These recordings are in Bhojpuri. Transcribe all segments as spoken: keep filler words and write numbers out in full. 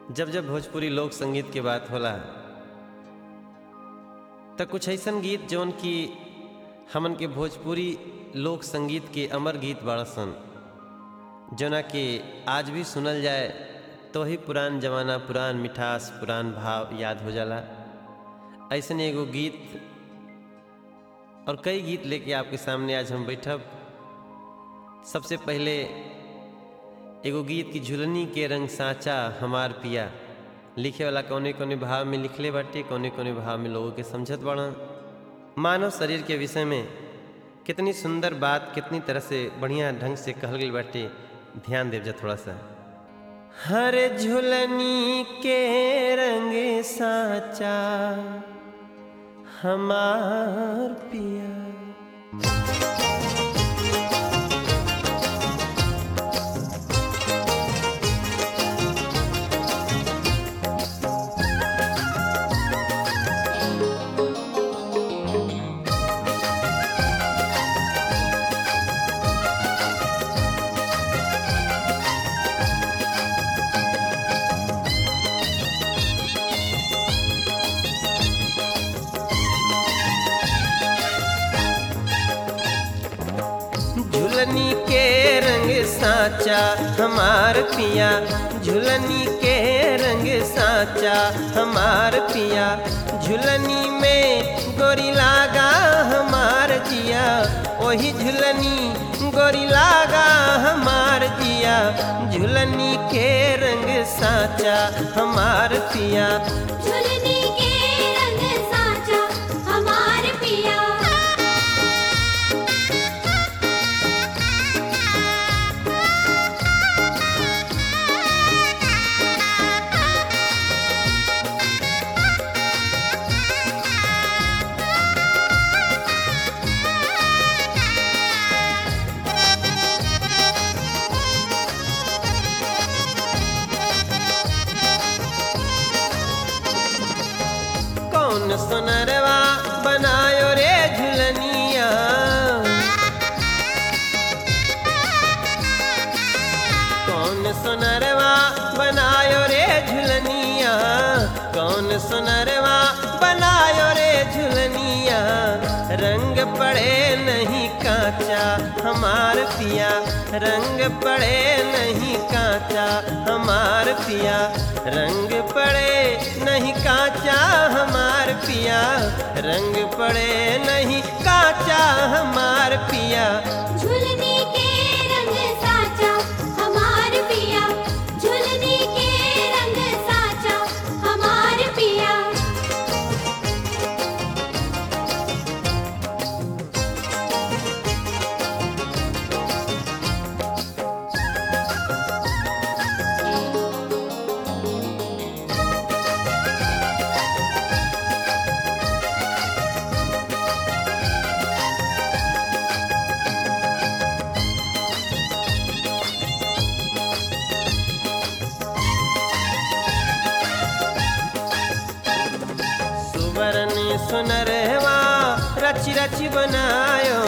जब जब भोजपुरी लोक संगीत के बात होला त कुछ ऐसन गीत जौन की हमन के भोजपुरी लोक संगीत के अमर गीत बाड़सन जना के आज भी सुनल जाए तो ही पुरान जमाना, पुरान मिठास, पुरान भाव याद हो जाला। ऐसन एगो गीत और कई गीत लेके आपके सामने आज हम बैठब। सबसे पहले एगो गीत की झुलनी के रंग साचा हमार पिया लिखे वाला कौने कौने भाव में लिखले बाटे, कौने कौने भाव में लोगों के समझत बाड़ा। मानव शरीर के विषय में कितनी सुंदर बात कितनी तरह से बढ़िया ढंग से कहल गई बाटे, ध्यान देव जा थोड़ा सा। हर झुलनी के रंग साचा हमार पिया, झुलनी के रंग साचा हमार पिया, झुलनी के रंग साचा हमार पिया। झुलनी में गोरी लागा हमार जिया, वही झुलनी गोरी लागा हमार जिया। झुलनी के रंग साचा हमार पिया, झुलनी के रंग साचा हमार पिया। कौन सोनरवा बनायो रे झुलनिया, कौन सोनरवा बनायो रे झुलनिया, कौन सोनरवा बनायो रे झुलनिया। रंग पड़े नहीं काचा हमार पिया, रंग पड़े नहीं काचा हमार पिया। रंग पड़े नहीं काचा हमार पिया, रंग पड़े नहीं काचा हमार पिया। झुलनी के रंग साचा हमार पिया, झुलनी के रंग साचा हमार पिया। सुवर्ण सुनरवा रची रची बनायो,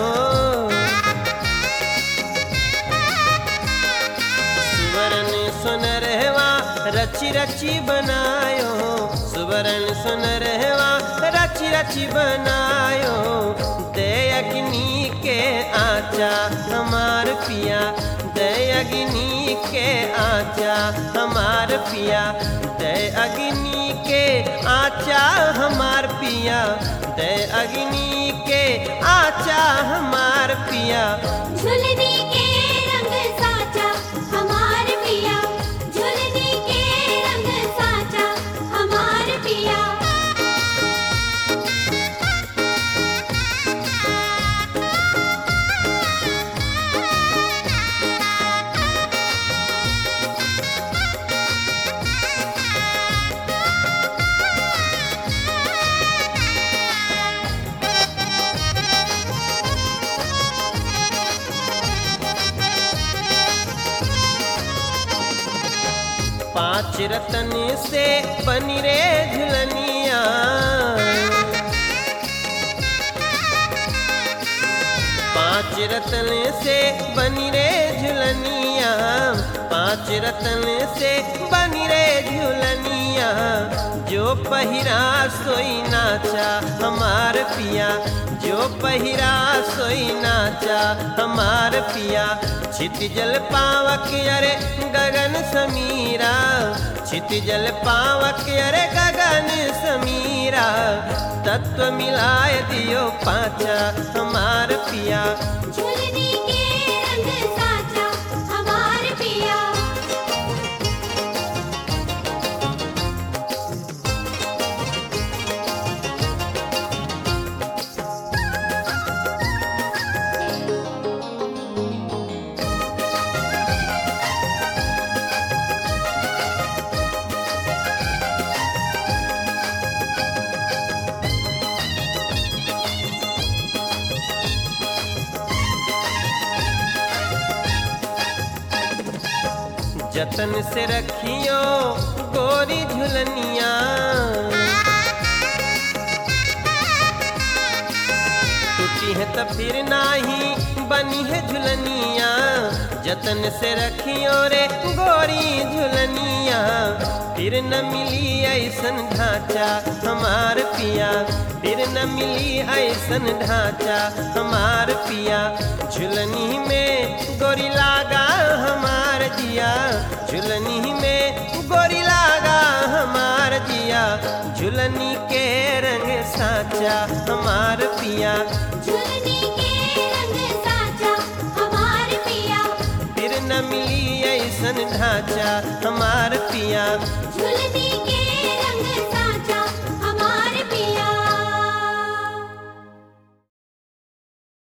सुवर्ण सुनरवा रची रची बनायो, सुवर्ण सुनरवा रची रची बनायो। दे अग्नि के आचा हमार पिया, दे अग्नि के आचा हमार पिया। दे अग्नि के आचा हमार पिया, दे अग्नि के आचा हमार पिया। झुलनी के रंग साचा हमार पिया, झुलनी के रंग साचा हमार पिया। पांच रतन से बनी रे झुलनिया, पांच रतन से बनी रे झुलनिया। पांच रतन से बनी रे झुलनिया जो पहिरा सोई नाचा हमार पिया जो पहिरा सोई नाचा हमार पिया छित जल पावक अरे गगन समीरा छित जल पावक अरे गगन समीरा तत्व मिलाए दियो पाचा हमार पिया झुलनी के रंग साचा हमार पिया जतन से रखियो गोरी झुलनिया टूटी है तो फिर नाही बनी है झुलनिया जतन से रखियो रे गोरी झुलनिया फिर न मिली ऐसन ढांचा हमार पिया फिर न मिली ऐसन ढांचा हमार पिया झुलनी में गोरी लागा हमार जिया झुलनी में गोरी लागा हमार जिया झुलनी के रंग साचा हमार पिया झुलनी के रंग साचा हमार पिया फिर न मिली ऐसन ढांचा हमार पिया झुलनी के